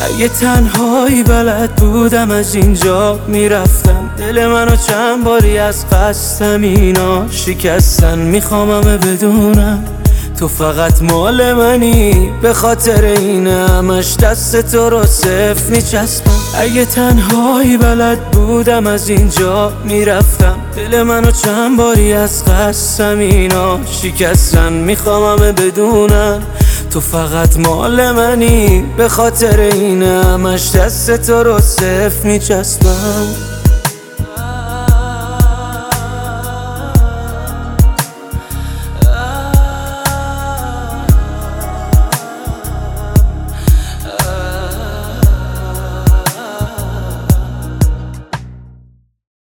اگه تنهایی بلد بودم از اینجا میرفتم. دل منو چند باری از قصدم اینا شکستن. میخوام همه بدونم تو فقط مال منی، به خاطر اینه همش دست تو رو صرف میچسبم. اگه تنهایی بلد بودم از اینجا میرفتم. دل منو چند باری از قصدم اینا شکستن. میخوام همه بدونم تو فقط مال منی، به خاطر اینه همش دست تو رو صرف میچسبم.